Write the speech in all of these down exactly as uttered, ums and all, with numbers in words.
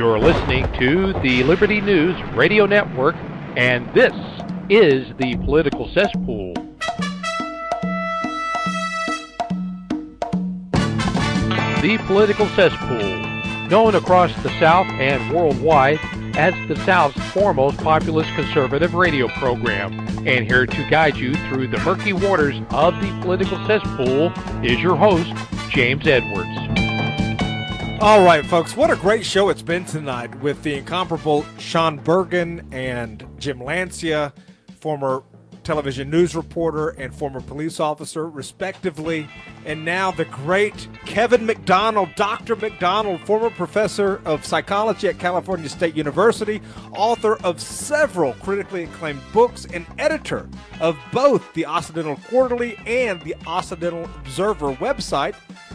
You're listening to the Liberty News Radio Network, and this is the Political Cesspool. The Political Cesspool, known across the South and worldwide as the South's foremost populist conservative radio program. And here to guide you through the murky waters of the Political Cesspool is your host, James Edwards. All right, folks, what a great show it's been tonight with the incomparable Sean Bergen and Jim Lancia, former television news reporter and former police officer, respectively, and now the great Kevin McDonald, Doctor McDonald, former professor of psychology at California State University, author of several critically acclaimed books, and editor of both the Occidental Quarterly and the Occidental Observer website.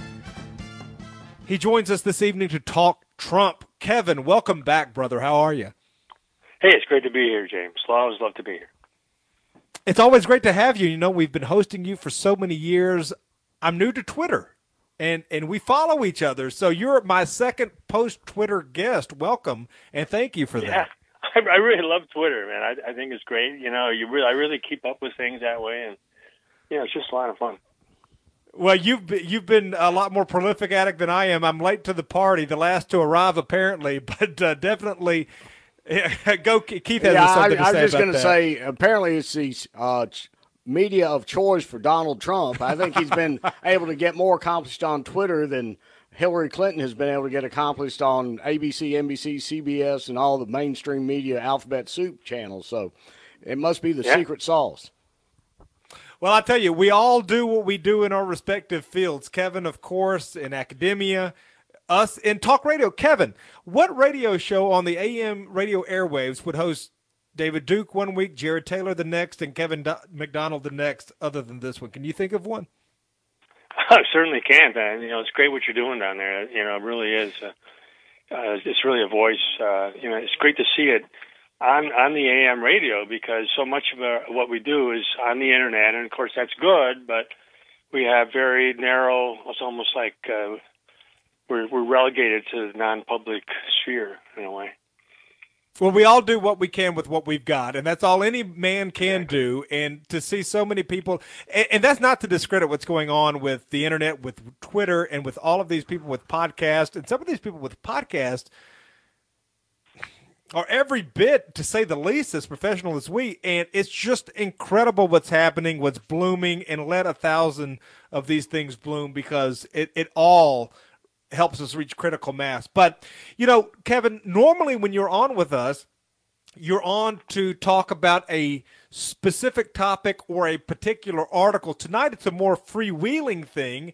He joins us this evening to talk Trump. Kevin, welcome back, brother. How are you? Hey, it's great to be here, James. I always love to be here. It's always great to have you. You know, we've been hosting you for so many years. I'm new to Twitter, and, and we follow each other. So you're my second post-Twitter guest. Welcome, and thank you for yeah, that. I, I really love Twitter, man. I, I think it's great. You know, you really, I really keep up with things that way, and you know, it's just a lot of fun. Well, you've been, you've been a lot more prolific at it than I am. I'm late to the party, the last to arrive, apparently, but uh, definitely go. Keith has yeah, something I, to say I was just going to say, apparently it's the uh, media of choice for Donald Trump. I think he's been able to get more accomplished on Twitter than Hillary Clinton has been able to get accomplished on A B C, N B C, C B S, and all the mainstream media alphabet soup channels. So it must be the yeah. secret sauce. Well, I tell you, we all do what we do in our respective fields. Kevin, of course, in academia, us in talk radio. Kevin, what radio show on the A M radio airwaves would host David Duke one week, Jared Taylor the next, and Kevin Do- McDonald the next, other than this one? Can you think of one? I certainly can, man. You know, it's great what you're doing down there. You know, it really is. Uh, uh, it's really a voice. Uh, you know, it's great to see it on on the A M radio, because so much of our, what we do is on the internet, and of course that's good, but we have very narrow, it's almost like uh, we're we're relegated to the non-public sphere in a way. Well, we all do what we can with what we've got, and that's all any man can do. And to see so many people, and, and that's not to discredit what's going on with the internet, with Twitter, and with all of these people with podcasts, and some of these people with podcasts are every bit, to say the least, as professional as we, and it's just incredible what's happening, what's blooming, and let a thousand of these things bloom, because it, it all helps us reach critical mass. But, you know, Kevin, normally when you're on with us, you're on to talk about a specific topic or a particular article. Tonight it's a more freewheeling thing,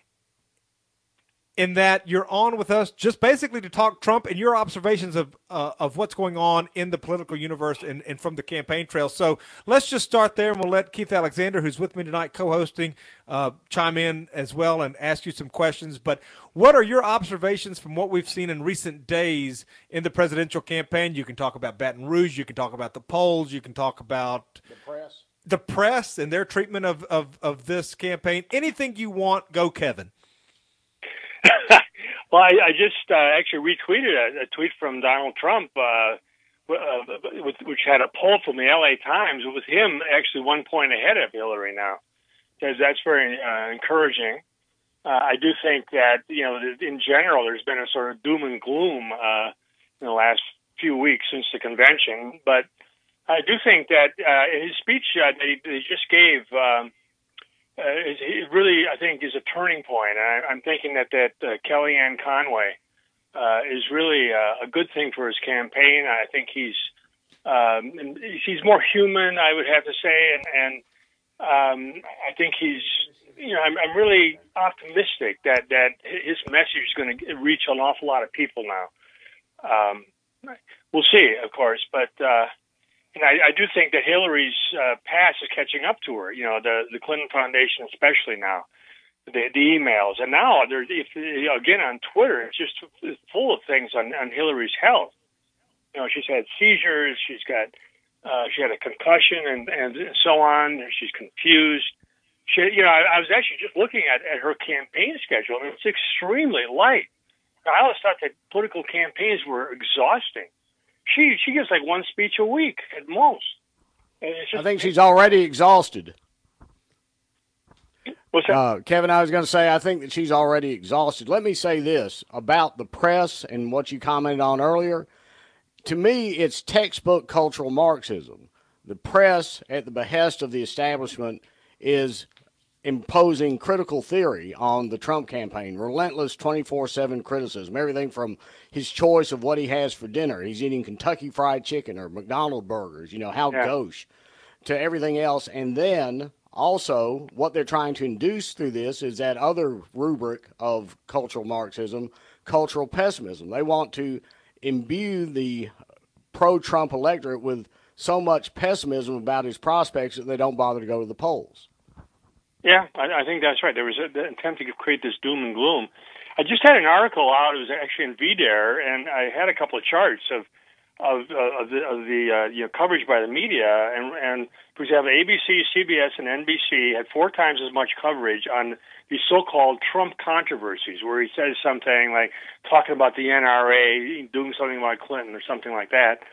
in that you're on with us just basically to talk Trump and your observations of uh, of what's going on in the political universe and, and from the campaign trail. So let's just start there, and we'll let Keith Alexander, who's with me tonight co-hosting, uh, chime in as well and ask you some questions. But what are your observations from what we've seen in recent days in the presidential campaign? You can talk about Baton Rouge. You can talk about the polls. You can talk about The press. the press and their treatment of, of, of this campaign. Anything you want, go, Kevin. Well, I, I just uh, actually retweeted a, a tweet from Donald Trump, uh, uh, with, which had a poll from the L A Times with him actually one point ahead of Hillary now. Because that's very uh, encouraging. Uh, I do think that, you know, in general, there's been a sort of doom and gloom uh, in the last few weeks since the convention. But I do think that uh, his speech uh, that he, he just gave. Um, Uh, it really, I think, is a turning point. I, I'm thinking that that uh, Kellyanne Conway uh, is really uh, a good thing for his campaign. I think he's um, he's more human, I would have to say, and, and um, I think he's, you know, I'm, I'm really optimistic that that his message is going to reach an awful lot of people now. Um, we'll see, of course, but. Uh, And I, I do think that Hillary's uh, past is catching up to her. You know, the the Clinton Foundation, especially now, the the emails, and now there's if, you know, again on Twitter, it's just full of things on, on Hillary's health. You know, she's had seizures, she's got uh, she had a concussion, and, and so on. She's confused. She, you know, I, I was actually just looking at, at her campaign schedule, and it's extremely light. I always thought that political campaigns were exhausting. She she gives like one speech a week at most. Just, I think she's already exhausted. What's that? Uh, Kevin, I was going to say, I think that she's already exhausted. Let me say this about the press and what you commented on earlier. To me, it's textbook cultural Marxism. The press, at the behest of the establishment, is imposing critical theory on the Trump campaign, relentless twenty-four seven criticism, everything from his choice of what he has for dinner. He's eating Kentucky Fried Chicken or McDonald's burgers, you know, how Yeah. gauche, to everything else. And then also what they're trying to induce through this is that other rubric of cultural Marxism, cultural pessimism. They want to imbue the pro-Trump electorate with so much pessimism about his prospects that they don't bother to go to the polls. Yeah, I, I think that's right. There was an attempt to create this doom and gloom. I just had an article out. It was actually in V DARE, and I had a couple of charts of of, uh, of the, of the uh, you know, coverage by the media. And, and for example, A B C, C B S, and N B C had four times as much coverage on these so-called Trump controversies, where he says something like talking about the N R A, doing something like Clinton or something like that,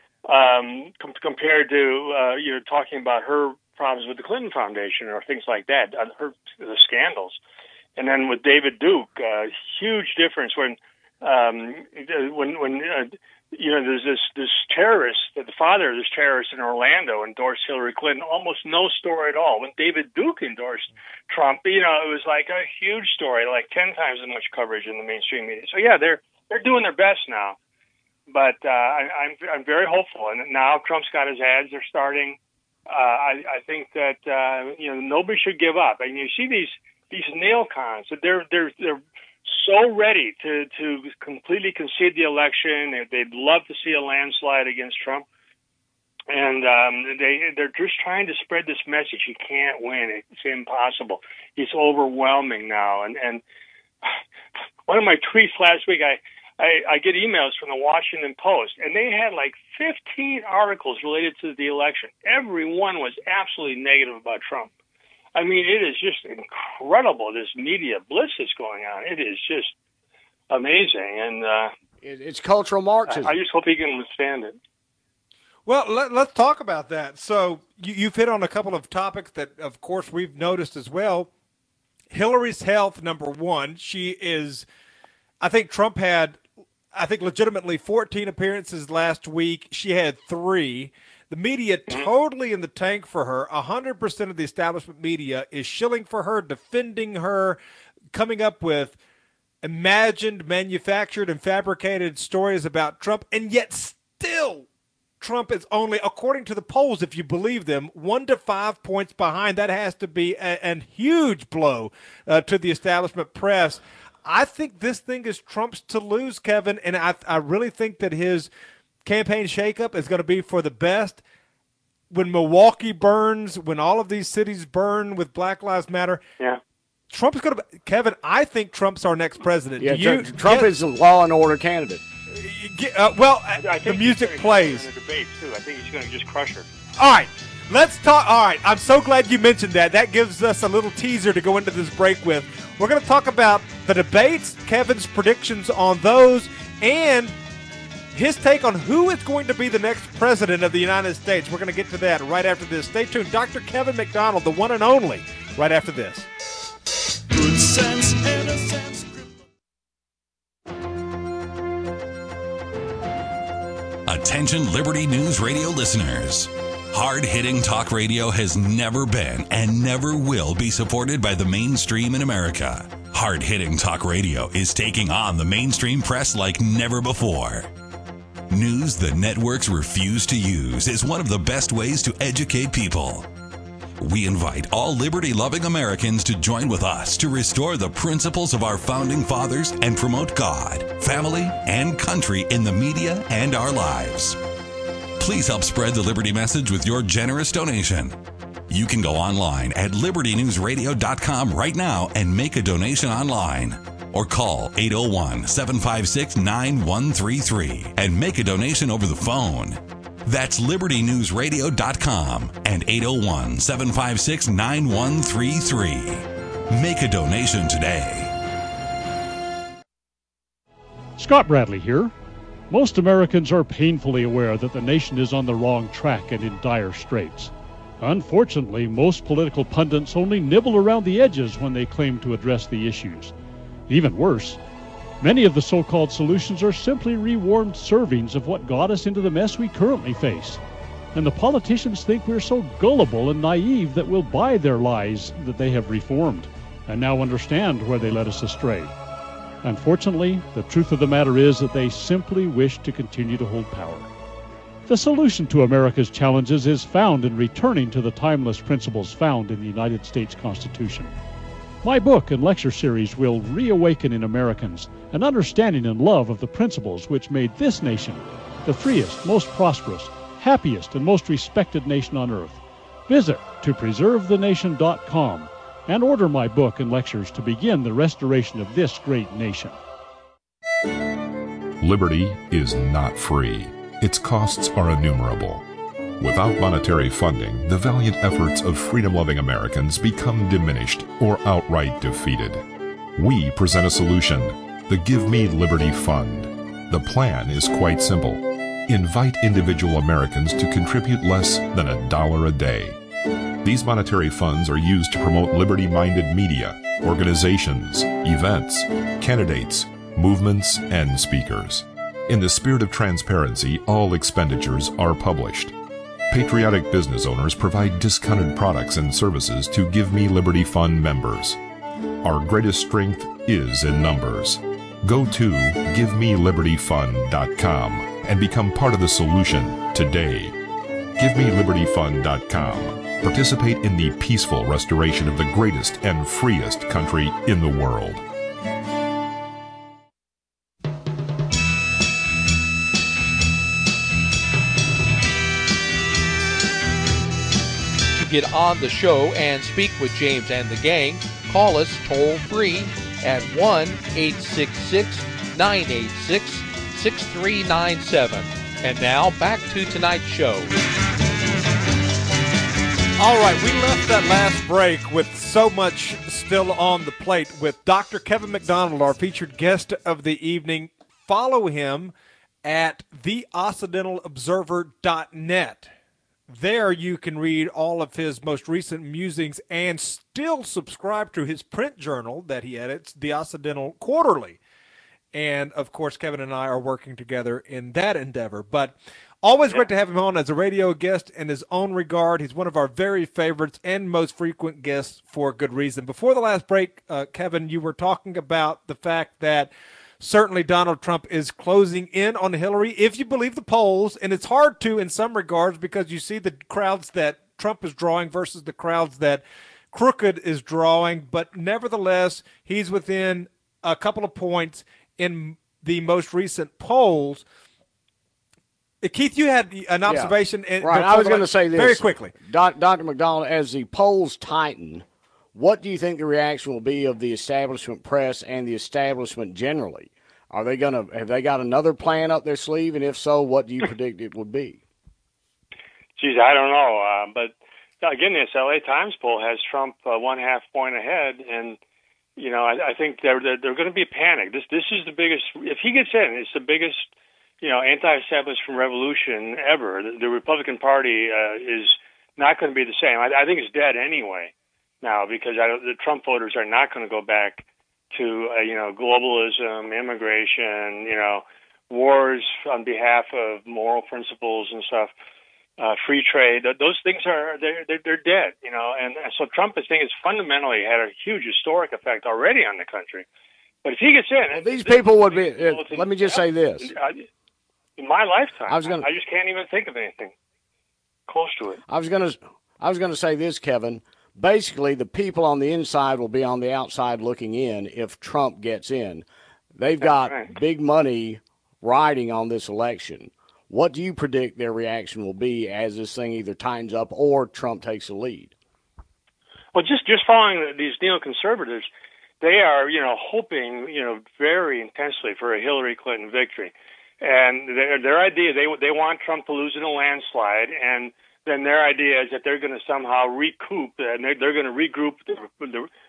um, com- compared to uh, you know talking about her problems with the Clinton Foundation or things like that, uh, her the scandals. And then with David Duke, uh, huge difference when um, when when uh, you know there's this this terrorist, the father of this terrorist in Orlando endorsed Hillary Clinton. Almost no story at all. When David Duke endorsed Trump, you know it was like a huge story, like ten times as much coverage in the mainstream media. So yeah, they're they're doing their best now. But uh, I, I'm I'm very hopeful, and now Trump's got his ads. They're starting. Uh, I, I think that uh, you know nobody should give up. I mean, you see these these neocons that they're they're they're so ready to to completely concede the election. They'd love to see a landslide against Trump, and um, they they're just trying to spread this message. He can't win. It's impossible. He's overwhelming now. And and one of my tweets last week, I. I, I get emails from the Washington Post, and they had like fifteen articles related to the election. Every one was absolutely negative about Trump. I mean, it is just incredible, this media blitz that's going on. It is just amazing. And uh, it, it's cultural Marxism. I, I just hope he can withstand it. Well, let, let's talk about that. So you, you've hit on a couple of topics that, of course, we've noticed as well. Hillary's health, number one. She is, I think Trump had, I think legitimately fourteen appearances last week. She had three. The media totally in the tank for her. one hundred percent of the establishment media is shilling for her, defending her, coming up with imagined, manufactured, and fabricated stories about Trump. And yet still Trump is only, according to the polls, if you believe them, one to five points behind. That has to be a, a huge blow uh, to the establishment press. I think this thing is Trump's to lose, Kevin, and I I really think that his campaign shakeup is going to be for the best. When Milwaukee burns, when all of these cities burn with Black Lives Matter, yeah, Trump's going to – Kevin, I think Trump's our next president. Yeah, Do you, Trump get, is a law and order candidate. Uh, well, I, I think the music he's plays. in the debates too. I think he's going to just crush her. All right. Let's talk. All right. I'm so glad you mentioned that. That gives us a little teaser to go into this break with. We're going to talk about the debates, Kevin's predictions on those, and his take on who is going to be the next president of the United States. We're going to get to that right after this. Stay tuned. Doctor Kevin McDonald, the one and only, right after this. Good sense, innocence. Attention Liberty News Radio listeners. Hard-hitting talk radio has never been and never will be supported by the mainstream in America. Hard-hitting talk radio is taking on the mainstream press like never before. News the networks refuse to use is one of the best ways to educate people. We invite all liberty-loving Americans to join with us to restore the principles of our founding fathers and promote God, family, and country in the media and our lives. Please help spread the Liberty message with your generous donation. You can go online at liberty news radio dot com right now and make a donation online. Or call eight oh one, seven five six, nine one three three and make a donation over the phone. That's liberty news radio dot com and eight oh one, seven five six, nine one three three. Make a donation today. Scott Bradley here. Most Americans are painfully aware that the nation is on the wrong track and in dire straits. Unfortunately, most political pundits only nibble around the edges when they claim to address the issues. Even worse, many of the so-called solutions are simply rewarmed servings of what got us into the mess we currently face. And the politicians think we're so gullible and naive that we'll buy their lies that they have reformed and now understand where they led us astray. Unfortunately, the truth of the matter is that they simply wish to continue to hold power. The solution to America's challenges is found in returning to the timeless principles found in the United States Constitution. My book and lecture series will reawaken in Americans an understanding and love of the principles which made this nation the freest, most prosperous, happiest, and most respected nation on earth. Visit to preserve the nation dot com and order my book and lectures to begin the restoration of this great nation. Liberty is not free. Its costs are innumerable. Without monetary funding, the valiant efforts of freedom-loving Americans become diminished or outright defeated. We present a solution, the Give Me Liberty Fund. The plan is quite simple. Invite individual Americans to contribute less than a dollar a day. These monetary funds are used to promote liberty-minded media, organizations, events, candidates, movements, and speakers. In the spirit of transparency, all expenditures are published. Patriotic business owners provide discounted products and services to Give Me Liberty Fund members. Our greatest strength is in numbers. Go to give me liberty fund dot com and become part of the solution today. give me liberty fund dot com. Participate in the peaceful restoration of the greatest and freest country in the world. To get on the show and speak with James and the gang, call us toll free at one eight six six, nine eight six, six three nine seven. And now back to tonight's show. All right, we left that last break with so much still on the plate with Doctor Kevin McDonald, our featured guest of the evening. Follow him at the occidental observer dot net. There you can read all of his most recent musings and still subscribe to his print journal that he edits, The Occidental Quarterly. And, of course, Kevin and I are working together in that endeavor. But always great to have him on as a radio guest in his own regard. He's one of our very favorites and most frequent guests for good reason. Before the last break, uh, Kevin, you were talking about the fact that certainly Donald Trump is closing in on Hillary, if you believe the polls. And it's hard to in some regards because you see the crowds that Trump is drawing versus the crowds that Crooked is drawing. But nevertheless, he's within a couple of points in the most recent polls. Keith, you had an observation. Yeah. Right, I was going to say this. Very quickly. Doctor McDonald, as the polls tighten, what do you think the reaction will be of the establishment press and the establishment generally? Are they going to have they got another plan up their sleeve, and if so, what do you predict it would be? Geez, I don't know. Uh, but again, this L A Times poll has Trump uh, one half point ahead, and you know I, I think they're they're, they're going to be panicked. This this is the biggest. If he gets in, it's the biggest you know anti-establishment revolution ever. The, the Republican Party uh, is not going to be the same. I, I think it's dead anyway. Now, because I, the Trump voters are not going to go back to, uh, you know, globalism, immigration, you know, wars on behalf of moral principles and stuff, uh, free trade. Those things are, they're, they're, they're dead, you know. And so Trump, I think, has fundamentally had a huge historic effect already on the country. But if he gets in... Well, these people would be... Uh, let me just say this. In my lifetime, I, was gonna, I just can't even think of anything close to it. I was going to I was going to say this, Kevin. Basically, the people on the inside will be on the outside looking in if Trump gets in. They've got right. big money riding on this election. What do you predict their reaction will be as this thing either tightens up or Trump takes the lead? Well, just, just following these neoconservatives, they are, you know, hoping, you know, very intensely for a Hillary Clinton victory. And their, their idea, they they want Trump to lose in a landslide, and then their idea is that they're going to somehow recoup, and they're, they're going to regroup the, the,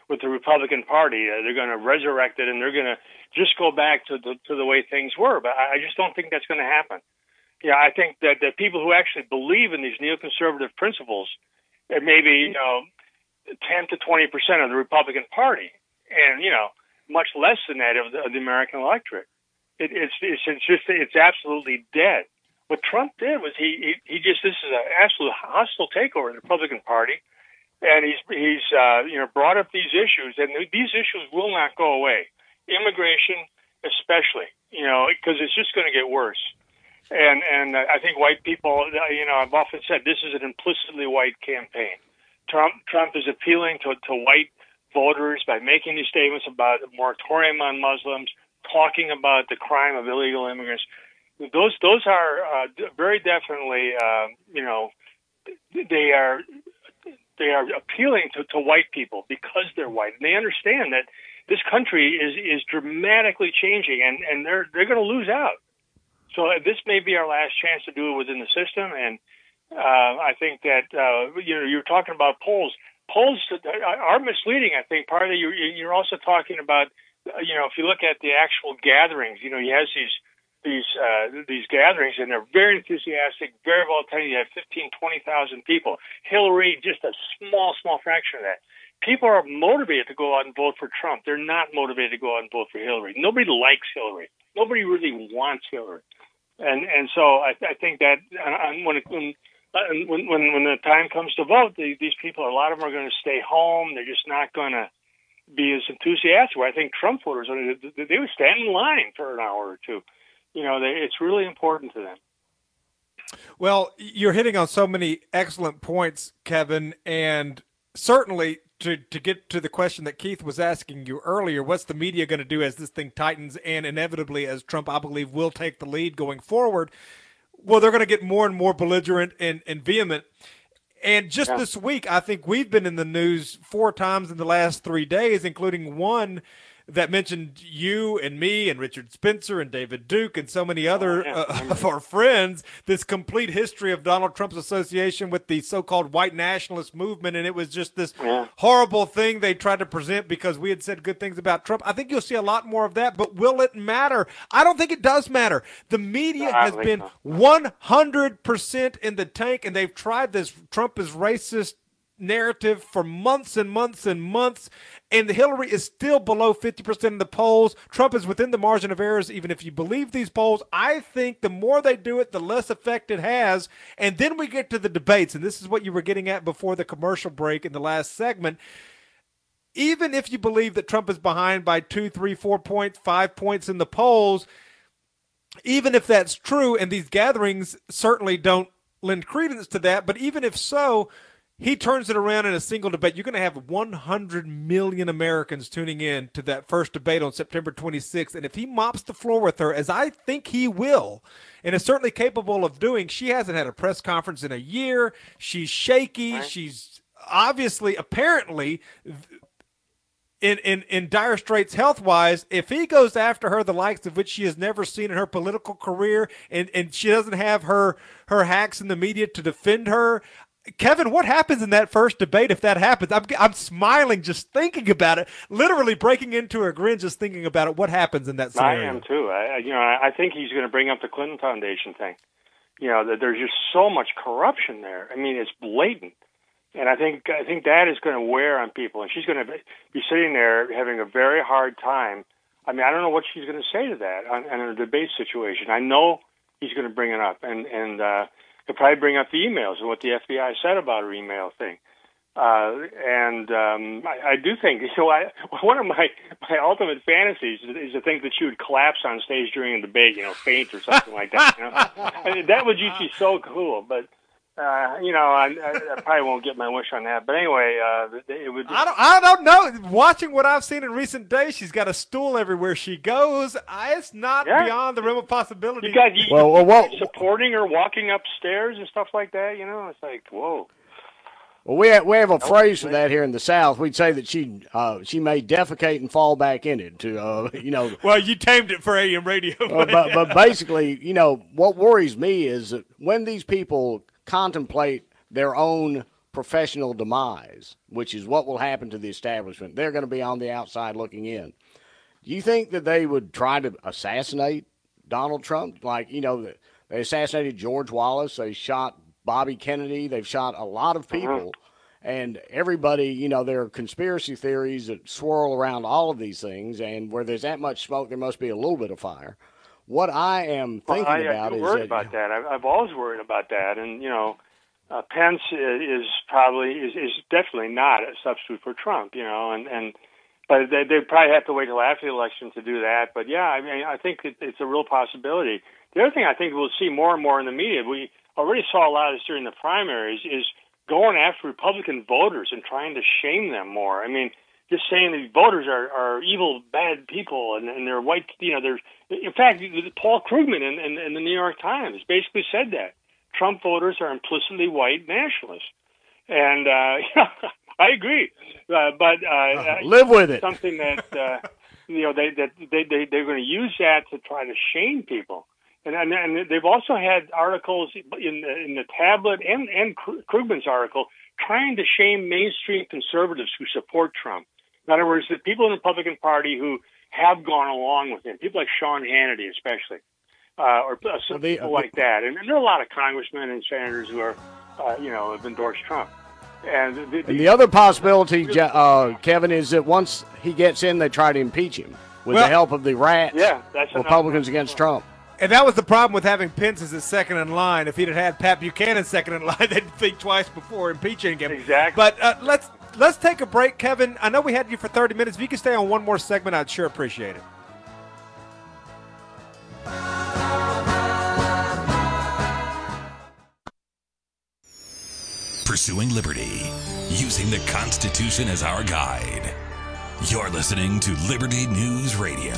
with the Republican Party. Uh, they're going to resurrect it, and they're going to just go back to the to the way things were. But I, I just don't think that's going to happen. Yeah, I think that the people who actually believe in these neoconservative principles, it may be, you know, ten to twenty percent of the Republican Party, and, you know, much less than that of the, of the American electorate. It, it's, it's it's just it's absolutely dead. What Trump did was he he, he just this is an absolute hostile takeover of the Republican Party, and he's he's uh, you know brought up these issues, and these issues will not go away. Immigration, especially, you know, because it's just going to get worse. And and I think white people, you know, I've often said this is an implicitly white campaign. Trump Trump is appealing to to white voters by making these statements about a moratorium on Muslims, talking about the crime of illegal immigrants. Those those are uh, very definitely, uh, you know, they are they are appealing to, to white people because they're white, and they understand that this country is is dramatically changing, and, and they're they're going to lose out. So this may be our last chance to do it within the system, and uh, I think that uh, you know you're talking about polls. Polls are misleading. I think partly you're, you're also talking about you know if you look at the actual gatherings, you know he has these these uh, these gatherings, and they're very enthusiastic, very well attended. You have fifteen, twenty thousand people. Hillary, just a small, small fraction of that. People are motivated to go out and vote for Trump. They're not motivated to go out and vote for Hillary. Nobody likes Hillary. Nobody really wants Hillary. And and so I, I think that uh, when, it, when when when when the time comes to vote, the, these people, a lot of them are going to stay home. They're just not going to be as enthusiastic. I think Trump voters, they would stand in line for an hour or two. You know, they, it's really important to them. Well, you're hitting on so many excellent points, Kevin, and certainly to to get to the question that Keith was asking you earlier, what's the media going to do as this thing tightens and inevitably as Trump, I believe, will take the lead going forward? Well, they're going to get more and more belligerent and, and vehement. And just yeah. this week, I think we've been in the news four times in the last three days, including one that mentioned you and me and Richard Spencer and David Duke and so many other oh, yeah. uh, of our friends, this complete history of Donald Trump's association with the so-called white nationalist movement. And it was just this yeah. horrible thing they tried to present because we had said good things about Trump. I think you'll see a lot more of that, but will it matter? I don't think it does matter. The media no, has been so. one hundred percent in the tank, and they've tried this Trump is racist narrative for months and months and months, and Hillary is still below fifty percent in the polls. Trump is within the margin of errors, even if you believe these polls. I think the more they do it, the less effect it has. And then we get to the debates, and this is what you were getting at before the commercial break in the last segment. Even if you believe that Trump is behind by two, three, four points, five points in the polls, even if that's true, and these gatherings certainly don't lend credence to that, but even if so, he turns it around in a single debate. You're going to have one hundred million Americans tuning in to that first debate on September twenty-sixth. And if he mops the floor with her, as I think he will, and is certainly capable of doing, she hasn't had a press conference in a year. She's shaky. Right. She's obviously, apparently, in, in, in dire straits health-wise. If he goes after her, the likes of which she has never seen in her political career, and, and she doesn't have her, her hacks in the media to defend her, Kevin, what happens in that first debate if that happens? I'm, I'm smiling just thinking about it, literally breaking into a grin just thinking about it. What happens in that scenario? I am too. I, you know, I think he's going to bring up the Clinton Foundation thing. You know, that there's just so much corruption there. I mean, it's blatant, and I think I think that is going to wear on people. And she's going to be sitting there having a very hard time. I mean, I don't know what she's going to say to that on, on a debate situation. I know he's going to bring it up, and and. Uh, He'll probably bring up the emails and what the F B I said about her email thing. Uh, and um, I, I do think, you know, I, one of my, my ultimate fantasies is, is to think that she would collapse on stage during a debate, you know, faint or something like that. You know? I mean, that would just be so cool. But, uh, you know, I, I, I probably won't get my wish on that. But anyway, uh, it would. I don't, I don't know. Watching what I've seen in recent days, she's got a stool everywhere she goes. I, it's not yeah. beyond the realm of possibility. You got you, well, well, well, supporting her, walking upstairs and stuff like that. You know, it's like, whoa. Well, we have, we have a phrase for that here in the South. We'd say that she uh, she may defecate and fall back in it. To uh, you know. Well, you tamed it for A M radio. uh, but but basically, you know, what worries me is that when these people contemplate their own professional demise, which is what will happen to the establishment. They're going to be on the outside looking in. Do you think that they would try to assassinate Donald Trump? Like, you know, they assassinated George Wallace. They shot Bobby Kennedy. They've shot a lot of people. Uh-huh. And everybody, you know, there are conspiracy theories that swirl around all of these things. And where there's that much smoke, there must be a little bit of fire. What I am thinking well, I, about I'm is worried that, about that. I've, I've always worried about that. And, you know, uh, Pence is probably is, is definitely not a substitute for Trump, you know, and, and but they they probably have to wait till after the election to do that. But yeah, I mean, I think it, it's a real possibility. The other thing I think we'll see more and more in the media, we already saw a lot of this during the primaries, is going after Republican voters and trying to shame them more. I mean, just saying these voters are, are evil, bad people, and, and they're white, you know, they're, in fact, Paul Krugman in, in, in the New York Times basically said that. Trump voters are implicitly white nationalists. And, uh, I agree. Uh, but, uh, live with it. Something that, uh, you know, they, that they, they, they're going to use that to try to shame people. And, and, and they've also had articles in the, in the tablet and, and Krugman's article trying to shame mainstream conservatives who support Trump. In other words, the people in the Republican Party who have gone along with him, people like Sean Hannity especially, uh, or uh, well, they, people uh, like that. And, and there are a lot of congressmen and senators who are, uh, you know, have endorsed Trump. And the, the, and the other possibility, uh, Kevin, is that once he gets in, they try to impeach him with well, the help of the rats, yeah, that's Republicans against Trump. And that was the problem with having Pence as his second in line. If he'd have had Pat Buchanan second in line, they'd think twice before impeaching him. Exactly. But uh, let's let's take a break, Kevin. I know we had you for thirty minutes. If you could stay on one more segment, I'd sure appreciate it. Pursuing liberty, using the Constitution as our guide. You're listening to Liberty News Radio.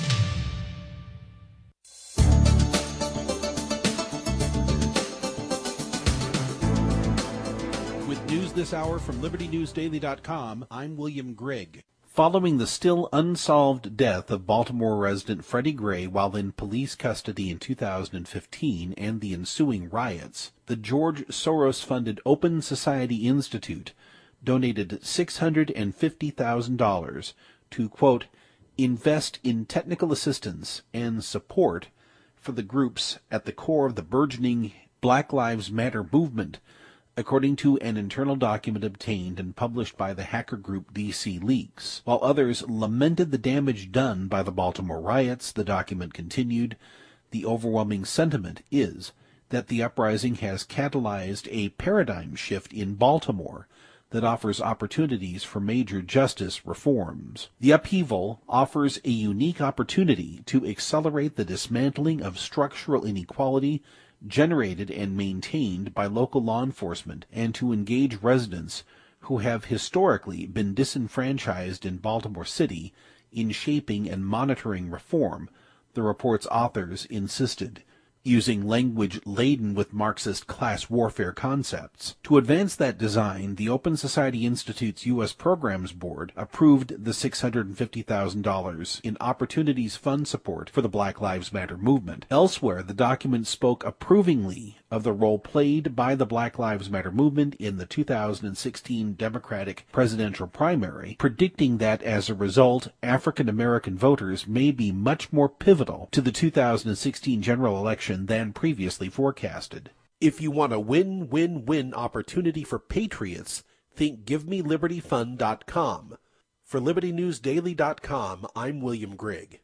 With news this hour from Liberty News Daily dot com, I'm William Grigg. Following the still unsolved death of Baltimore resident Freddie Gray while in police custody in two thousand fifteen and the ensuing riots, the George Soros-funded Open Society Institute donated six hundred fifty thousand dollars to, quote, invest in technical assistance and support for the groups at the core of the burgeoning Black Lives Matter movement, according to an internal document obtained and published by the hacker group D C Leaks. While others lamented the damage done by the Baltimore riots, the document continued, the overwhelming sentiment is that the uprising has catalyzed a paradigm shift in Baltimore that offers opportunities for major justice reforms. The upheaval offers a unique opportunity to accelerate the dismantling of structural inequality generated and maintained by local law enforcement and to engage residents who have historically been disenfranchised in Baltimore City in shaping and monitoring reform, the report's authors insisted, using language laden with Marxist class warfare concepts. To advance that design, the Open Society Institute's U S Programs Board approved the six hundred fifty thousand dollars in Opportunities Fund support for the Black Lives Matter movement. Elsewhere, the document spoke approvingly of the role played by the Black Lives Matter movement in the two thousand sixteen Democratic presidential primary, predicting that as a result, African American voters may be much more pivotal to the two thousand sixteen general election than previously forecasted. If you want a win-win-win opportunity for patriots, think give me liberty fund dot com. For Liberty News Daily dot com, I'm William Grigg.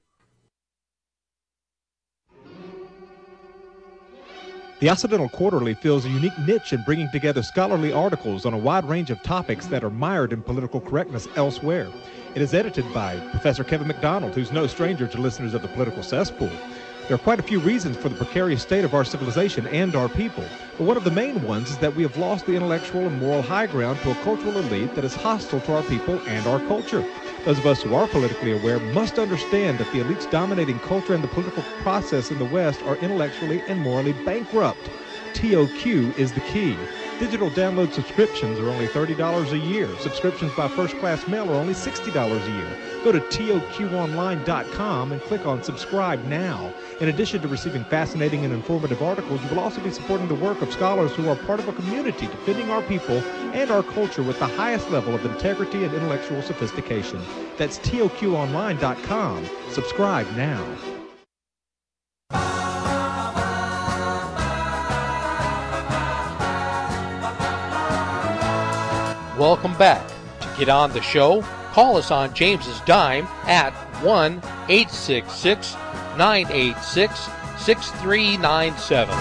The Occidental Quarterly fills a unique niche in bringing together scholarly articles on a wide range of topics that are mired in political correctness elsewhere. It is edited by Professor Kevin McDonald, who's no stranger to listeners of the Political Cesspool. There are quite a few reasons for the precarious state of our civilization and our people, but one of the main ones is that we have lost the intellectual and moral high ground to a cultural elite that is hostile to our people and our culture. Those of us who are politically aware must understand that the elites dominating culture and the political process in the West are intellectually and morally bankrupt. T O Q is the key. Digital download subscriptions are only thirty dollars a year. Subscriptions by first-class mail are only sixty dollars a year. Go to T O Q online dot com and click on subscribe now. In addition to receiving fascinating and informative articles, you will also be supporting the work of scholars who are part of a community defending our people and our culture with the highest level of integrity and intellectual sophistication. That's T O Q online dot com. Subscribe now. Welcome back. To get on the show, call us on James's dime at one eight six six, nine eight six, six three nine seven.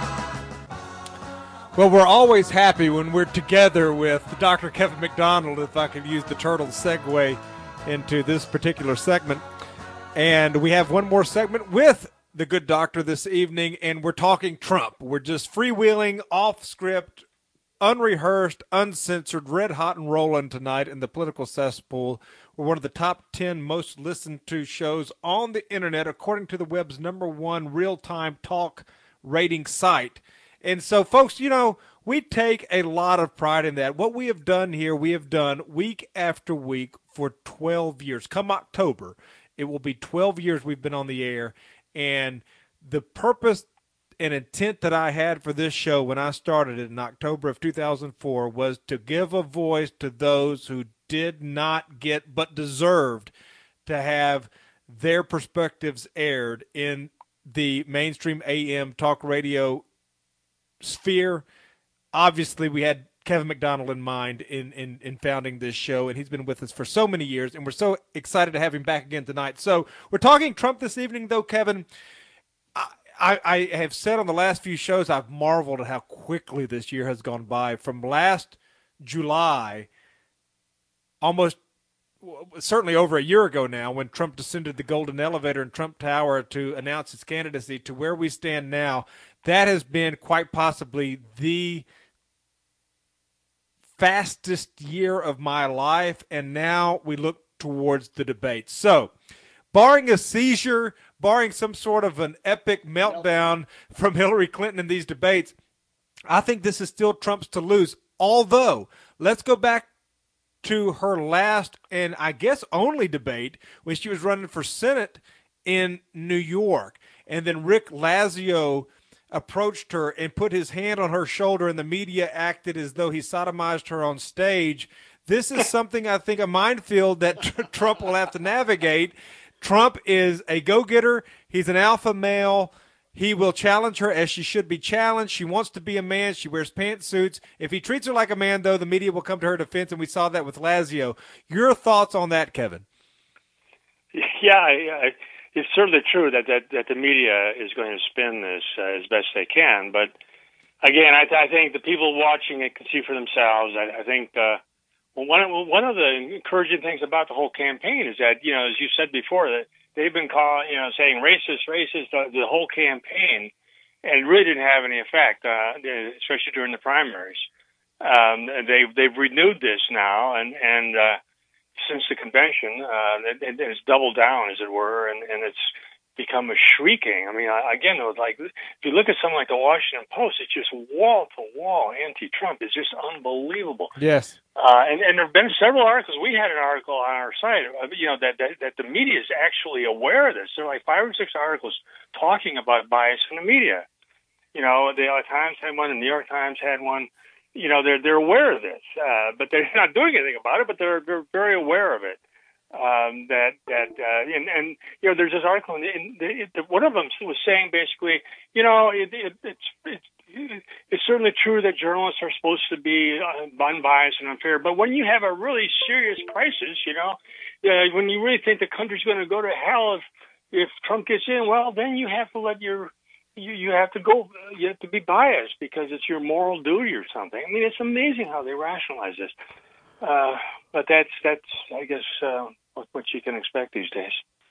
Well, we're always happy when we're together with Doctor Kevin McDonald, if I could use the turtle segue into this particular segment. And we have one more segment with the good doctor this evening, and we're talking Trump. We're just freewheeling, off script, unrehearsed, uncensored, red hot and rolling tonight in the political cesspool. We're one of the top ten most listened to shows on the internet, according to the web's number one real-time talk rating site. And so, folks, you know, we take a lot of pride in that. What we have done here, we have done week after week for twelve years. Come October, it will be twelve years we've been on the air. And the purpose and intent that I had for this show when I started it in October of two thousand four was to give a voice to those who did not get but deserved to have their perspectives aired in the mainstream A M talk radio sphere. Obviously, we had Kevin McDonald in mind in, in, in founding this show, and he's been with us for so many years, and we're so excited to have him back again tonight. So we're talking Trump this evening, though, Kevin. I, I have said on the last few shows I've marveled at how quickly this year has gone by. From last July, almost certainly over a year ago now, when Trump descended the golden elevator in Trump Tower to announce his candidacy, to where we stand now, that has been quite possibly the fastest year of my life, and now we look towards the debate. So, barring a seizure, barring some sort of an epic meltdown from Hillary Clinton in these debates, I think this is still Trump's to lose. Although, let's go back to her last and I guess only debate when she was running for Senate in New York. And then Rick Lazio approached her and put his hand on her shoulder, and the media acted as though he sodomized her on stage. This is something I think a minefield that Trump will have to navigate. Trump is a go-getter. He's an alpha male. He will challenge her as she should be challenged. She wants to be a man. She wears pantsuits. If he treats her like a man, though, the media will come to her defense, and we saw that with Lazio. Your thoughts on that, Kevin? Yeah, yeah. It's certainly true that, that, that the media is going to spin this uh, as best they can. But, again, I, th- I think the people watching it can see for themselves. I, I think uh, well, one, of, one of the encouraging things about the whole campaign is that, you know, as you said before, that they've been calling, you know, saying racist, racist uh, the whole campaign, and really didn't have any effect, uh, especially during the primaries. Um, they've they've renewed this now, and and uh, since the convention, uh, it, it's doubled down, as it were, and, and it's become a shrieking. I mean, I, again, it was like, if you look at something like the Washington Post, it's just wall to wall anti-Trump. It's just unbelievable. Yes. Uh, and, and there have been several articles. We had an article on our site, uh, you know, that, that, that the media is actually aware of this. There are like five or six articles talking about bias in the media. You know, the L A Times had one, the New York Times had one. You know, they're they're aware of this, uh, but they're not doing anything about it. But they're they're very aware of it. Um, that that uh, and, and you know, there's this article, and it, it, one of them was saying basically, you know, it, it, it's it's it's certainly true that journalists are supposed to be unbiased and unfair, but when you have a really serious crisis, you know, uh, when you really think the country's going to go to hell if if Trump gets in, well, then you have to let your You, you have to go, you have to be biased because it's your moral duty or something. I mean, it's amazing how they rationalize this. Uh, but that's, that's I guess, uh, what, what you can expect these days.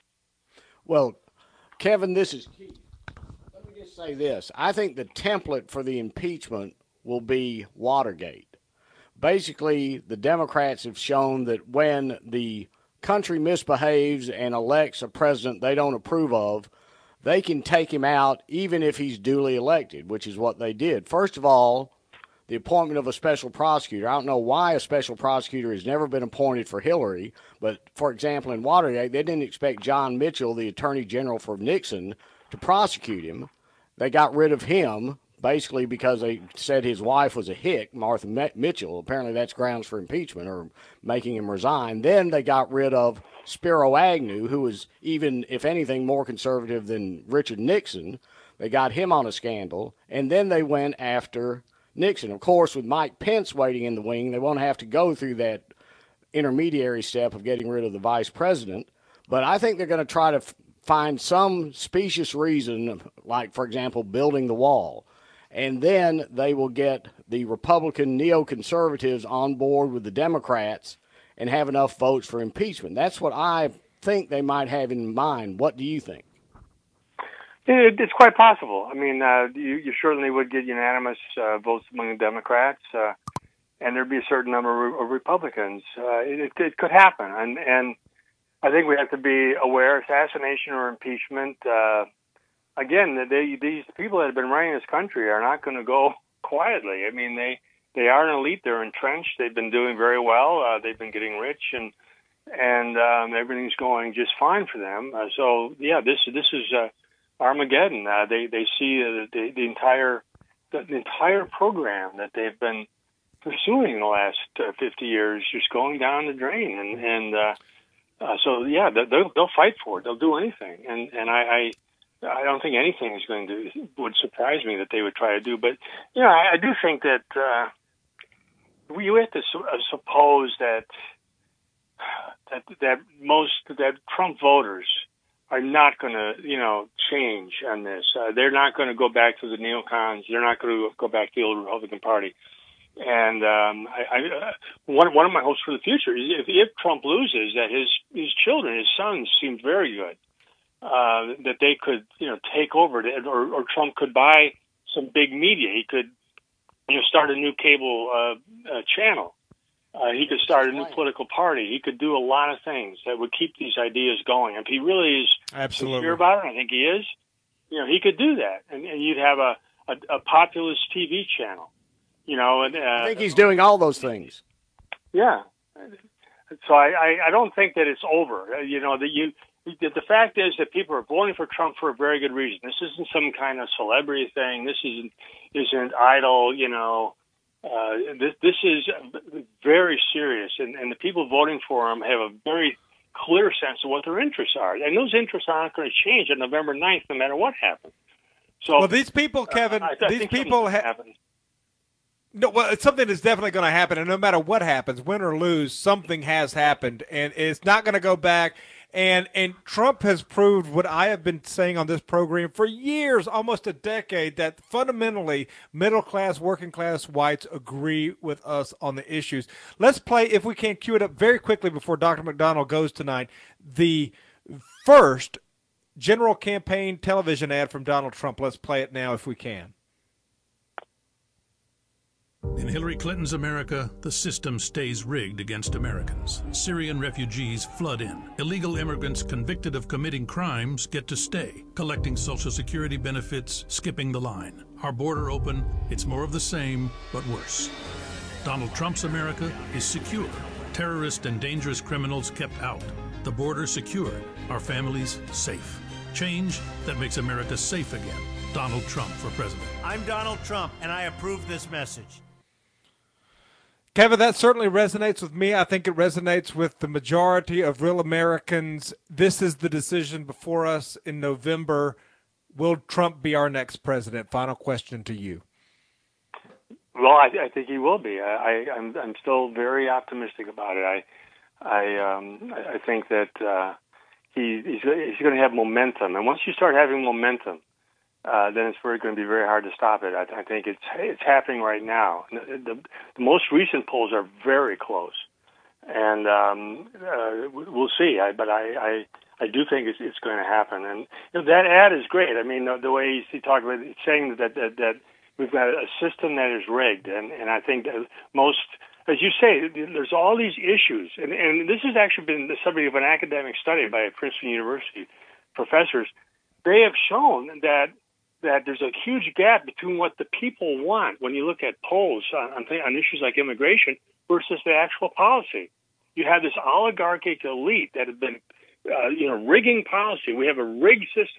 Well, Kevin, this is key. Let me just say this. I think the template for the impeachment will be Watergate. Basically, the Democrats have shown that when the country misbehaves and elects a president they don't approve of, they can take him out even if he's duly elected, which is what they did. First of all, the appointment of a special prosecutor. I don't know why a special prosecutor has never been appointed for Hillary, but, for example, in Watergate, they didn't expect John Mitchell, the Attorney General for Nixon, to prosecute him. They got rid of him basically because they said his wife was a hick, Martha Mitchell. Apparently that's grounds for impeachment or making him resign. Then they got rid of Spiro Agnew, who was even, if anything, more conservative than Richard Nixon. They got him on a scandal. And then they went after Nixon. Of course, with Mike Pence waiting in the wing, they won't have to go through that intermediary step of getting rid of the vice president. But I think they're going to try to f- find some specious reason, like, for example, building the wall. And then they will get the Republican neoconservatives on board with the Democrats and have enough votes for impeachment. That's what I think they might have in mind. What do you think? It, it's quite possible. I mean, uh, you, you certainly would get unanimous uh, votes among the Democrats, uh, and there'd be a certain number of Republicans. Uh, it, it could happen, and and I think we have to be aware. Assassination or impeachment. Uh, Again, they, these people that have been running this country are not going to go quietly. I mean, they they are an elite. They're entrenched. They've been doing very well. Uh, they've been getting rich, and and um, everything's going just fine for them. Uh, so, yeah, this this is uh, Armageddon. Uh, they they see uh, the, the entire the, the entire program that they've been pursuing in the last uh, fifty years just going down the drain, and and uh, uh, so yeah, they'll they'll fight for it. They'll do anything, and and I. I I don't think anything is going to would surprise me that they would try to do, but you know, I, I do think that uh, we have to su- uh, suppose that that that most that Trump voters are not going to, you know, change on this. Uh, they're not going to go back to the neocons. They're not going to go back to the old Republican Party. And um, I, I, uh, one one of my hopes for the future is if, if Trump loses, that his his children, his sons, seem very good. Uh, that they could, you know, take over, or, or Trump could buy some big media. He could, you know, start a new cable uh, uh, channel. Uh, he could start a new political party. He could do a lot of things that would keep these ideas going. If he really is Absolutely. sincere about it, I think he is, you know, he could do that. And, and you'd have a, a, a populist T V channel, you know. And, uh, I think he's doing all those things. Yeah. So I, I, I don't think that it's over. You know, that you... The fact is that people are voting for Trump for a very good reason. This isn't some kind of celebrity thing. This isn't isn't idle. You know, uh, this this is very serious, and, and the people voting for him have a very clear sense of what their interests are, and those interests aren't going to change on November ninth, no matter what happens. So, well, these people, Kevin, uh, I, I these people have. Happen. No, well, it's something that's definitely going to happen, and no matter what happens, win or lose, something has happened, and it's not going to go back. And and Trump has proved what I have been saying on this program for years, almost a decade, that fundamentally middle-class, working-class whites agree with us on the issues. Let's play, if we can, cue it up very quickly before Doctor McDonald goes tonight, the first general campaign television ad from Donald Trump. Let's play it now if we can. In Hillary Clinton's America, the system stays rigged against Americans. Syrian refugees flood in. Illegal immigrants convicted of committing crimes get to stay, collecting Social Security benefits, skipping the line. Our border open, it's more of the same, but worse. Donald Trump's America is secure. Terrorists and dangerous criminals kept out. The border secured. Our families safe. Change that makes America safe again. Donald Trump for president. I'm Donald Trump, and I approve this message. Kevin, that certainly resonates with me. I think it resonates with the majority of real Americans. This is the decision before us in November. Will Trump be our next president? Final question to you. Well, I, I think he will be. I, I, I'm, I'm still very optimistic about it. I, I, um, I think that uh, he, he's, he's going to have momentum, and once you start having momentum, Uh, then it's very going to be very hard to stop it. I, I think it's it's happening right now. The, the, the most recent polls are very close, and um, uh, we'll see. I, but I, I I do think it's it's going to happen. And you know, that ad is great. I mean, the, the way he talked about it, saying that, that that we've got a system that is rigged, and and I think that most, as you say, there's all these issues, and and this has actually been the subject of an academic study by Princeton University professors. They have shown that. that there's a huge gap between what the people want when you look at polls on, on, on issues like immigration versus the actual policy. You have this oligarchic elite that have been, uh, you know, rigging policy. We have a rigged system.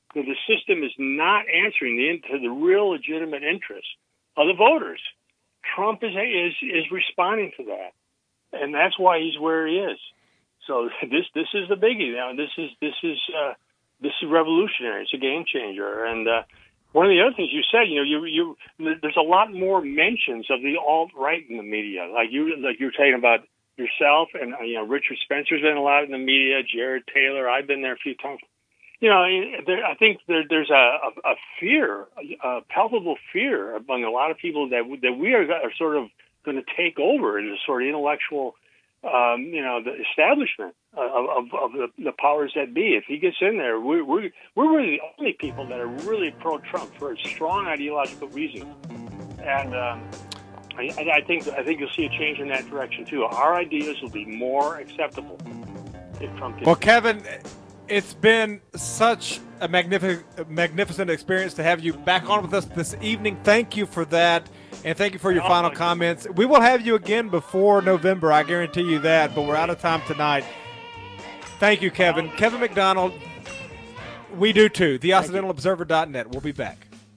that the system is not answering the, to the real legitimate interests of the voters. Trump is, is, is responding to that. And that's why he's where he is. So this, this is the biggie now. This is, this is, uh, this is revolutionary. It's a game changer. And, uh, one of the other things you said, you know, you, you, there's a lot more mentions of the alt-right in the media. Like you, like you were saying about yourself, and you know, Richard Spencer's been a lot in the media. Jared Taylor, I've been there a few times. You know, there, I think there, there's a, a, a fear, a palpable fear among a lot of people that that we are, are sort of going to take over the sort of intellectual, um, you know, the establishment of, of, of the, the powers that be. If he gets in there, we're, we're, we're really the only people that are really pro-Trump for strong ideological reasons. And um, I, I think I think you'll see a change in that direction, too. Our ideas will be more acceptable if Trump gets Well, Kevin, it's been such a magnificent, magnificent experience to have you back on with us this evening. Thank you for that. And thank you for your final comments. We will have you again before November, I guarantee you that, but we're out of time tonight. Thank you, Kevin. Kevin McDonald, we do too. the occidental observer dot net. We'll be back.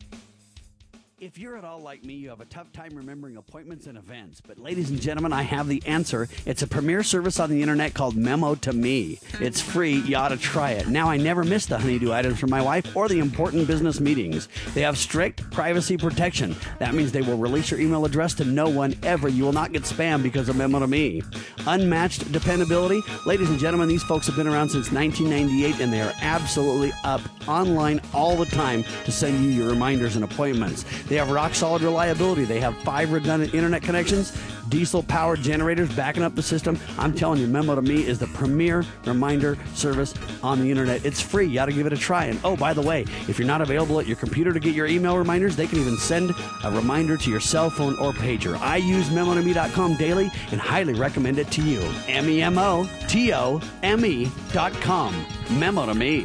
If you're at all like me, you have a tough time remembering appointments and events. But ladies and gentlemen, I have the answer. It's a premier service on the internet called Memo to Me. It's free. You ought to try it. Now, I never miss the honeydew items for my wife or the important business meetings. They have strict privacy protection. That means they will release your email address to no one ever. You will not get spam because of Memo to Me. Unmatched dependability. Ladies and gentlemen, these folks have been around since nineteen ninety-eight, and they are absolutely up online all the time to send you your reminders and appointments. They have rock-solid reliability. They have five redundant internet connections, diesel-powered generators backing up the system. I'm telling you, Memo to Me is the premier reminder service on the internet. It's free. You got to give it a try. And, oh, by the way, if you're not available at your computer to get your email reminders, they can even send a reminder to your cell phone or pager. I use memo to me dot com daily and highly recommend it to you. M E M O T O M E dot com. Memo to Me.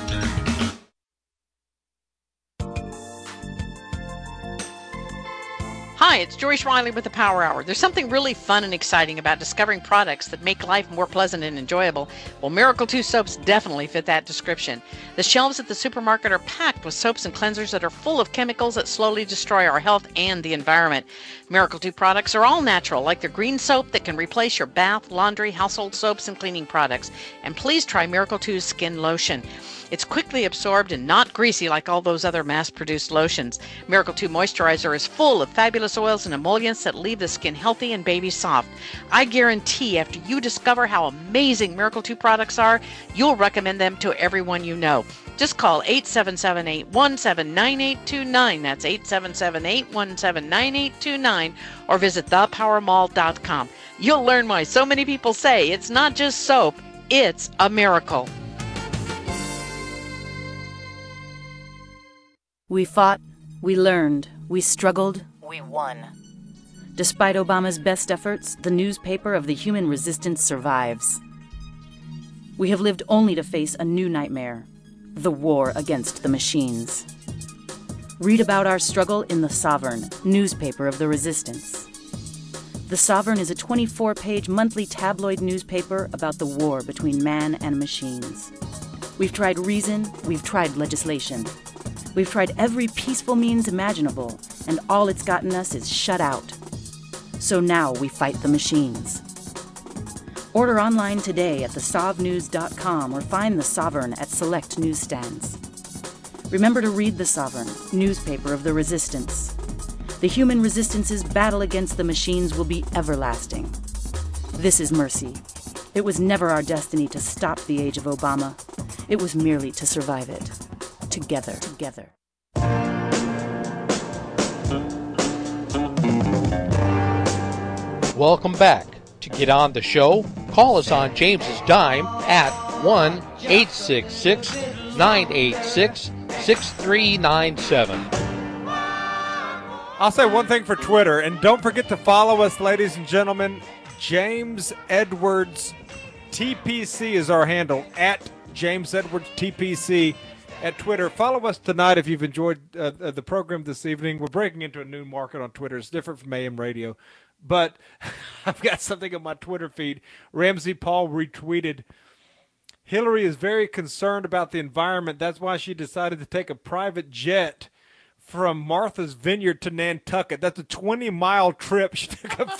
Hi, it's Joyce Riley with the Power Hour. There's something really fun and exciting about discovering products that make life more pleasant and enjoyable. Well, Miracle two soaps definitely fit that description. The shelves at the supermarket are packed with soaps and cleansers that are full of chemicals that slowly destroy our health and the environment. Miracle two products are all natural, like their green soap that can replace your bath, laundry, household soaps, and cleaning products. And please try Miracle two's skin lotion. It's quickly absorbed and not greasy like all those other mass-produced lotions. Miracle two Moisturizer is full of fabulous oils and emollients that leave the skin healthy and baby soft. I guarantee after you discover how amazing Miracle two products are, you'll recommend them to everyone you know. Just call eight seven seven, eight one seven, nine eight two nine. That's eight seven seven, eight one seven, nine eight two nine. Or visit the power mall dot com. You'll learn why so many people say it's not just soap, it's a miracle. We fought, we learned, we struggled, we won. Despite Obama's best efforts, the newspaper of the human resistance survives. We have lived only to face a new nightmare, the war against the machines. Read about our struggle in The Sovereign, newspaper of the resistance. The Sovereign is a twenty-four page monthly tabloid newspaper about the war between man and machines. We've tried reason, we've tried legislation. We've tried every peaceful means imaginable, and all it's gotten us is shut out. So now we fight the machines. Order online today at the sov news dot com or find The Sovereign at select newsstands. Remember to read The Sovereign, newspaper of the resistance. The human resistance's battle against the machines will be everlasting. This is mercy. It was never our destiny to stop the age of Obama. It was merely to survive it. Together, together. Welcome back. To get on the show, call us on James's dime at one eight six six, nine eight six, six three nine seven. I'll say one thing for Twitter, and don't forget to follow us, ladies and gentlemen. James Edwards T P C is our handle, at James Edwards T P C. At Twitter. Follow us tonight if you've enjoyed uh, the program this evening. We're breaking into a new market on Twitter. It's different from A M radio. But I've got something on my Twitter feed. Ramsey Paul retweeted Hillary is very concerned about the environment. That's why she decided to take a private jet from Martha's Vineyard to Nantucket. That's a twenty-mile trip. She took a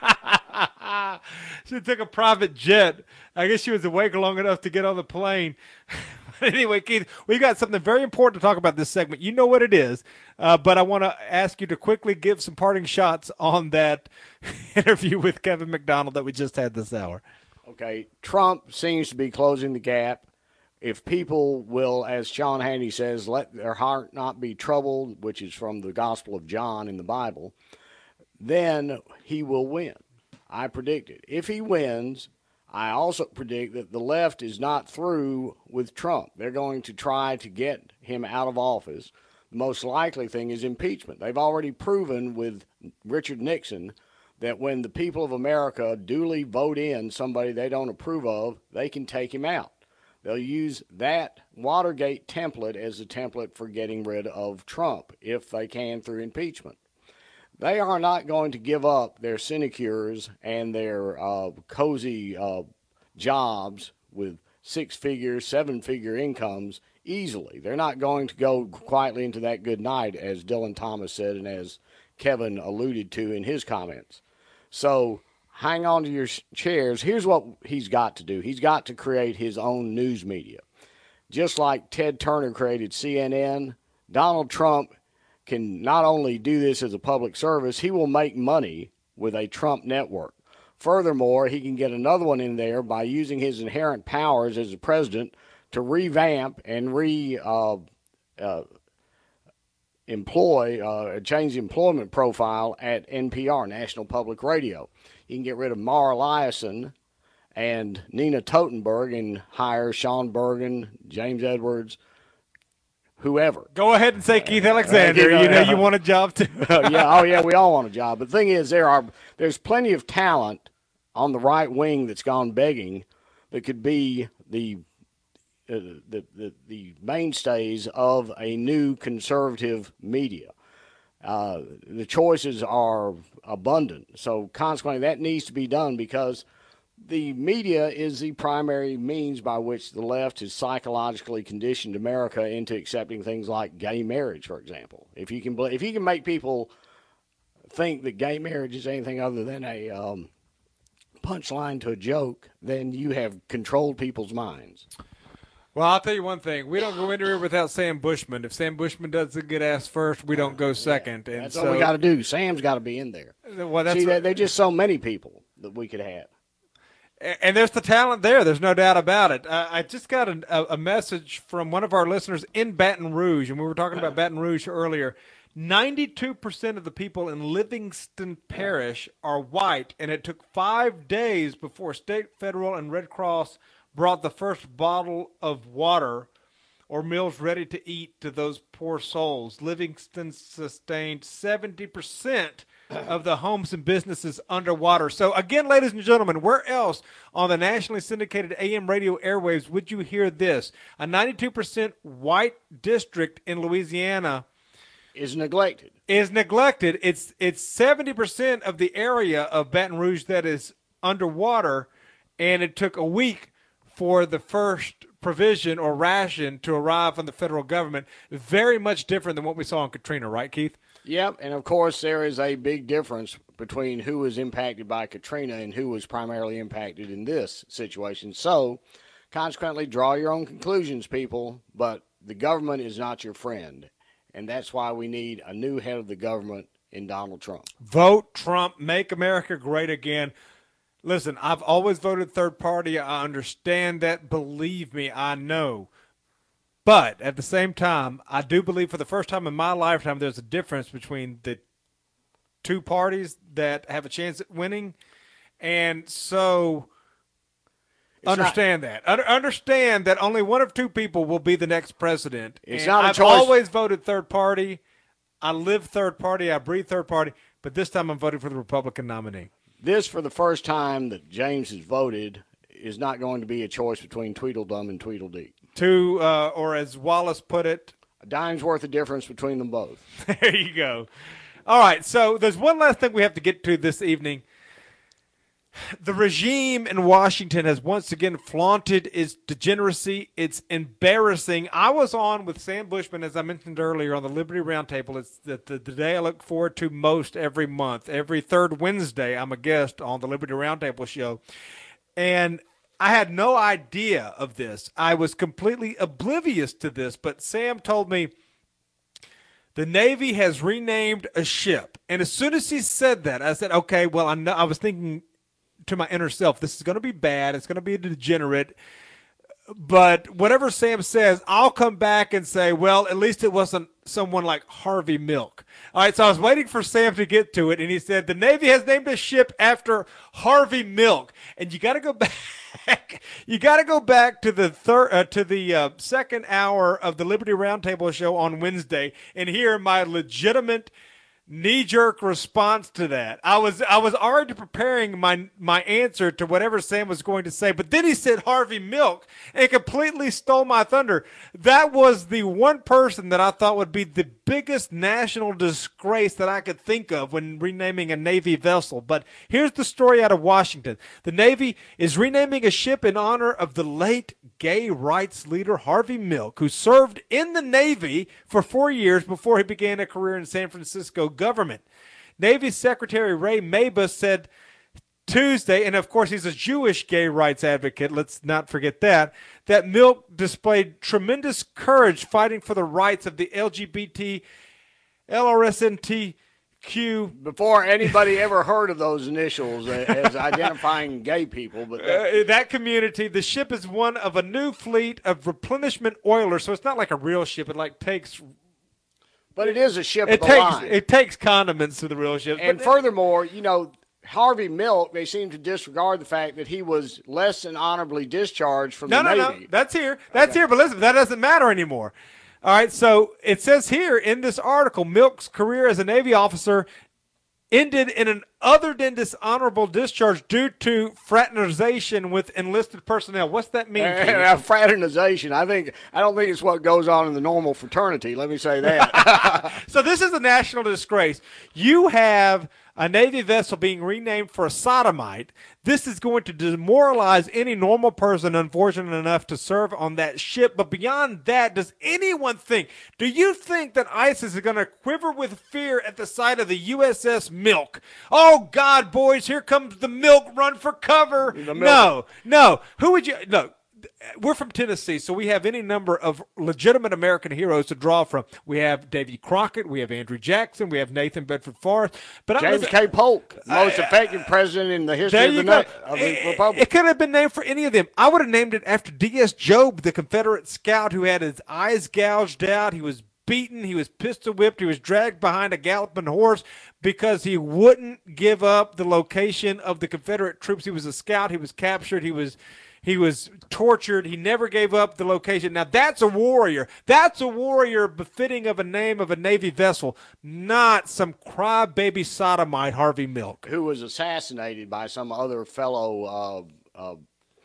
fi- she took a private jet. I guess she was awake long enough to get on the plane. Anyway, Keith, we got something very important to talk about this segment. You know what it is, uh, but I want to ask you to quickly give some parting shots on that interview with Kevin McDonald that we just had this hour. Okay, Trump seems to be closing the gap. If people will, as Sean Hannity says, let their heart not be troubled, which is from the Gospel of John in the Bible, then he will win. I predict it. If he wins, I also predict that the left is not through with Trump. They're going to try to get him out of office. The most likely thing is impeachment. They've already proven with Richard Nixon that when the people of America duly vote in somebody they don't approve of, they can take him out. They'll use that Watergate template as a template for getting rid of Trump, if they can, through impeachment. They are not going to give up their sinecures and their uh, cozy uh, jobs with six-figure, seven-figure incomes easily. They're not going to go quietly into that good night, as Dylan Thomas said and as Kevin alluded to in his comments. So hang on to your chairs. Here's what he's got to do. He's got to create his own news media. Just like Ted Turner created C N N, Donald Trump can not only do this as a public service, he will make money with a Trump network. Furthermore, he can get another one in there by using his inherent powers as a president to revamp and re uh, uh, employ, uh, change the employment profile at N P R, National Public Radio. You can get rid of Mara Liasson and Nina Totenberg and hire Sean Bergen, James Edwards, whoever. Go ahead and say Keith Alexander. Uh, you know, you want a job too. yeah, oh yeah, we all want a job. But the thing is, there are there's plenty of talent on the right wing that's gone begging that could be the uh, the, the the mainstays of a new conservative media. Uh, the choices are abundant, so consequently that needs to be done because the media is the primary means by which the left has psychologically conditioned America into accepting things like gay marriage, for example. If you can, if you can make people think that gay marriage is anything other than a um, punchline to a joke, then you have controlled people's minds. Well, I'll tell you one thing. We don't go into here without Sam Bushman. If Sam Bushman doesn't get asked first, we don't go second. And that's so, what we got to do. Sam's got to be in there. Well, that's See, what, there's just so many people that we could have. And there's the talent there. There's no doubt about it. Uh, I just got a, a message from one of our listeners in Baton Rouge, and we were talking about Baton Rouge earlier. ninety-two percent of the people in Livingston Parish are white, and it took five days before state, federal, and Red Cross brought the first bottle of water or meals ready to eat to those poor souls. Livingston sustained seventy percent of the homes and businesses underwater. So, again, ladies and gentlemen, where else on the nationally syndicated A M radio airwaves would you hear this? A ninety-two percent white district in Louisiana is neglected. Is neglected. It's it's seventy percent of the area of Baton Rouge that is underwater, and it took a week for the first provision or ration to arrive from the federal government. Very much different than what we saw in Katrina, right, Keith? Yep, and of course there is a big difference between who was impacted by Katrina and who was primarily impacted in this situation. So, consequently, draw your own conclusions, people, but the government is not your friend, and that's why we need a new head of the government in Donald Trump. Vote Trump, make America great again. Listen, I've always voted third party. I understand that. Believe me, I know. But at the same time, I do believe for the first time in my lifetime there's a difference between the two parties that have a chance at winning. And so it's understand not, that. Under, understand that only one of two people will be the next president. It's and not a I've choice. always voted third party. I live third party. I breathe third party. But this time I'm voting for the Republican nominee. This, for the first time that James has voted, is not going to be a choice between Tweedledum and Tweedledee. Two, uh, or as Wallace put it, a dime's worth of difference between them both. There you go. All right, so there's one last thing we have to get to this evening. The regime in Washington has once again flaunted its degeneracy. It's embarrassing. I was on with Sam Bushman, as I mentioned earlier, on the Liberty Roundtable. It's the, the, the day I look forward to most every month. Every third Wednesday, I'm a guest on the Liberty Roundtable show. And I had no idea of this. I was completely oblivious to this, but Sam told me the Navy has renamed a ship. And as soon as he said that, I said, okay, well, I know, I was thinking to my inner self, this is going to be bad. It's going to be degenerate. But whatever Sam says, I'll come back and say, well, at least it wasn't someone like Harvey Milk. All right, so I was waiting for Sam to get to it, and he said, the Navy has named a ship after Harvey Milk. And you got to go back. You got to go back to the third, uh, to the uh, second hour of the Liberty Roundtable show on Wednesday and hear my legitimate knee-jerk response to that. I was I was already preparing my my answer to whatever Sam was going to say, but then he said Harvey Milk and completely stole my thunder. That was the one person that I thought would be the biggest national disgrace that I could think of when renaming a Navy vessel. But here's the story out of Washington. The Navy is renaming a ship in honor of the late gay rights leader Harvey Milk, who served in the Navy for four years before he began a career in San Francisco government. Navy Secretary Ray Mabus said Tuesday, and of course he's a Jewish gay rights advocate, let's not forget that, that Milk displayed tremendous courage fighting for the rights of the L G B T, L R S N T Q. Before anybody ever heard of those initials as identifying gay people. But that, uh, that community, the ship is one of a new fleet of replenishment oilers, so it's not like a real ship. It like takes... But it is a ship it of the takes, line. It takes condiments to the real ship. And but furthermore, you know, Harvey Milk, they seem to disregard the fact that he was less than honorably discharged from no, the no, Navy. No, that's here. That's okay. Here, but listen, that doesn't matter anymore. All right, so it says here in this article, Milk's career as a Navy officer ended in an other than dishonorable discharge due to fraternization with enlisted personnel. What's that mean? Uh, fraternization. I think I don't think it's what goes on in the normal fraternity. Let me say that. So this is a national disgrace. You have a Navy vessel being renamed for a sodomite. This is going to demoralize any normal person unfortunate enough to serve on that ship. But beyond that, does anyone think, do you think that ISIS is going to quiver with fear at the sight of the U S S Milk? Oh, God, boys, here comes the Milk, run for cover. No, no. Who would you, no. We're from Tennessee, so we have any number of legitimate American heroes to draw from. We have Davy Crockett, we have Andrew Jackson, we have Nathan Bedford Forrest. But James K. Polk, most uh, effective president in the history of the, na- of the it, Republic. It could have been named for any of them. I would have named it after D S Job, the Confederate scout who had his eyes gouged out. He was beaten, he was pistol whipped, he was dragged behind a galloping horse because he wouldn't give up the location of the Confederate troops. He was a scout, he was captured, he was... He was tortured. He never gave up the location. Now, that's a warrior. That's a warrior befitting of a name of a Navy vessel, not some crybaby sodomite Harvey Milk. Who was assassinated by some other fellow uh, uh,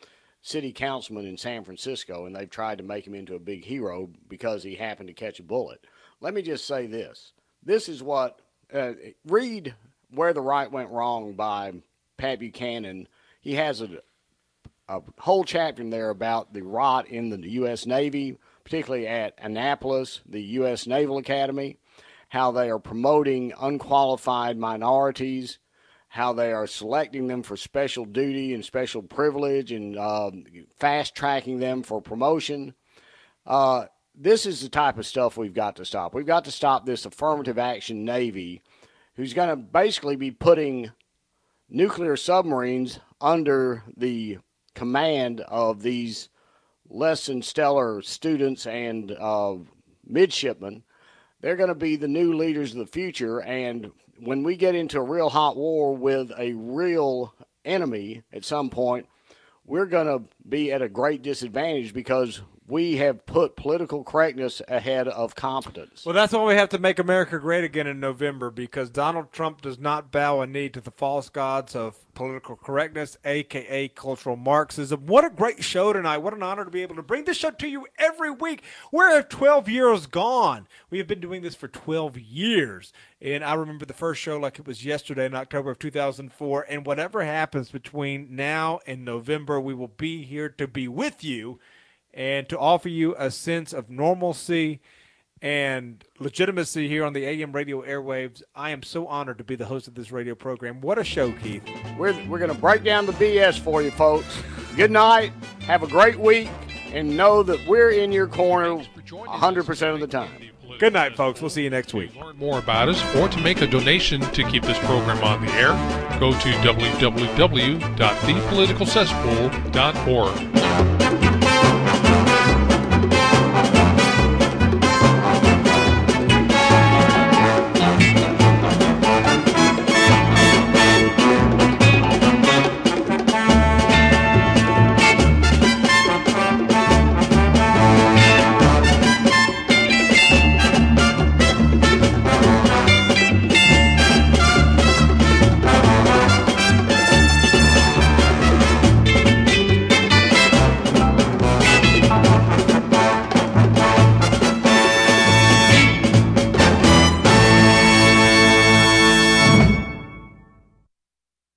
city councilman in San Francisco, and they've tried to make him into a big hero because he happened to catch a bullet. Let me just say this. This is what uh, – read Where the Right Went Wrong by Pat Buchanan. He has a – a whole chapter in there about the rot in the U S Navy, particularly at Annapolis, the U S Naval Academy, how they are promoting unqualified minorities, how they are selecting them for special duty and special privilege and uh, fast-tracking them for promotion. Uh, this is the type of stuff we've got to stop. We've got to stop this affirmative action Navy who's going to basically be putting nuclear submarines under the command of these less than stellar students and uh, midshipmen. They're going to be the new leaders of the future, and when we get into a real hot war with a real enemy at some point, we're going to be at a great disadvantage because we have put political correctness ahead of competence. Well, that's why we have to make America great again in November, because Donald Trump does not bow a knee to the false gods of political correctness, a k a cultural Marxism. What a great show tonight. What an honor to be able to bring this show to you every week. Where have twelve years gone? We have been doing this for twelve years. And I remember the first show like it was yesterday in October of two thousand four. And whatever happens between now and November, we will be here to be with you and to offer you a sense of normalcy and legitimacy here on the A M radio airwaves. I am so honored to be the host of this radio program. What a show, Keith. We're, we're going to break down the B S for you, folks. Good night. Have a great week. And know that we're in your corner one hundred percent of the time. Good night, folks. We'll see you next week. To learn more about us or to make a donation to keep this program on the air, go to w w w dot the political cesspool dot org.